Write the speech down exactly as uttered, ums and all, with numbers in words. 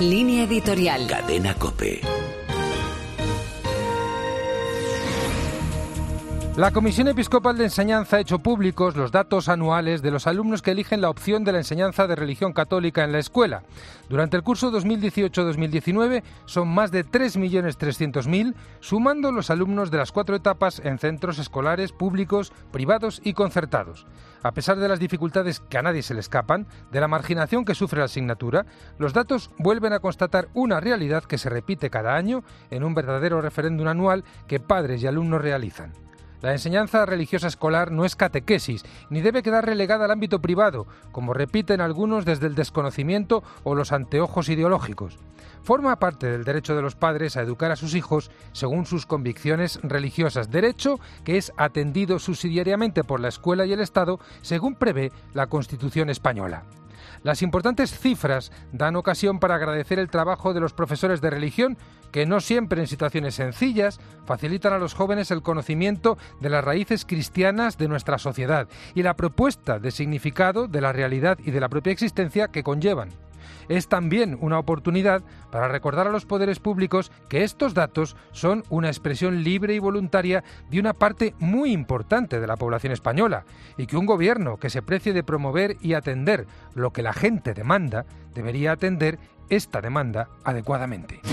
Línea editorial. Cadena COPE. La Comisión Episcopal de Enseñanza ha hecho públicos los datos anuales de los alumnos que eligen la opción de la enseñanza de religión católica en la escuela. Durante el curso dos mil dieciocho dos mil diecinueve son más de tres millones trescientos mil, sumando los alumnos de las cuatro etapas en centros escolares públicos, privados y concertados. A pesar de las dificultades que a nadie se le escapan, de la marginación que sufre la asignatura, los datos vuelven a constatar una realidad que se repite cada año en un verdadero referéndum anual que padres y alumnos realizan. La enseñanza religiosa escolar no es catequesis, ni debe quedar relegada al ámbito privado, como repiten algunos desde el desconocimiento o los anteojos ideológicos. Forma parte del derecho de los padres a educar a sus hijos según sus convicciones religiosas, derecho que es atendido subsidiariamente por la escuela y el Estado, según prevé la Constitución española. Las importantes cifras dan ocasión para agradecer el trabajo de los profesores de religión, que no siempre en situaciones sencillas facilitan a los jóvenes el conocimiento de las raíces cristianas de nuestra sociedad y la propuesta de significado de la realidad y de la propia existencia que conllevan. Es también una oportunidad para recordar a los poderes públicos que estos datos son una expresión libre y voluntaria de una parte muy importante de la población española y que un gobierno que se precie de promover y atender lo que la gente demanda debería atender esta demanda adecuadamente.